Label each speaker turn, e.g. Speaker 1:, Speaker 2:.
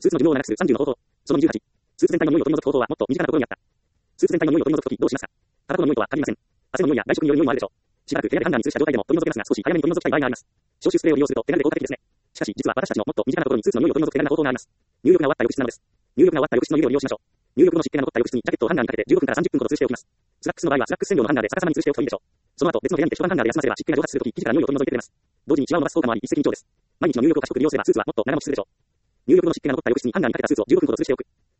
Speaker 1: スーツの寿命を長くする30の方法。その28。スーツ全体の匂いを取り除く方法はもっと身近なところにあった。スーツ全体の匂いを取り除くときどうしますか？タバコの匂いとは限りません。汗の匂いや外食による匂いもあるでしょう。しばらく部屋で判断に移した状態でも取り除けますが、少し早めに取り除きたい場合があります。消臭スプレーを利用すると手軽で効果的ですね。しかし、実は私たちのもっと身近なところにスーツの匂いを取り除く手軽な方法があります。入浴が終わった浴室なのです。入浴が終わった浴室の湯を利用しましょう。入浴後の湿気が残った浴室にジャケットをハンガーにかけて15分から30分ほど吊るしておきます。スラックスの場合はスラックス専用のハンガーで逆さまに吊るしておくといいでしょう。その後、別の部屋にて一晩ハンガーで休ませれば湿気が蒸発するとき、生地から匂いを取り除いてくれます。同時にシワを伸ばす効果もあり、一石二鳥です。毎日の入浴を賢く利用すればスーツはもっと長持ちするでしょう。入浴後の湿気が残った浴室にハンガーにかけたスーツを15分ほど吊るしておく。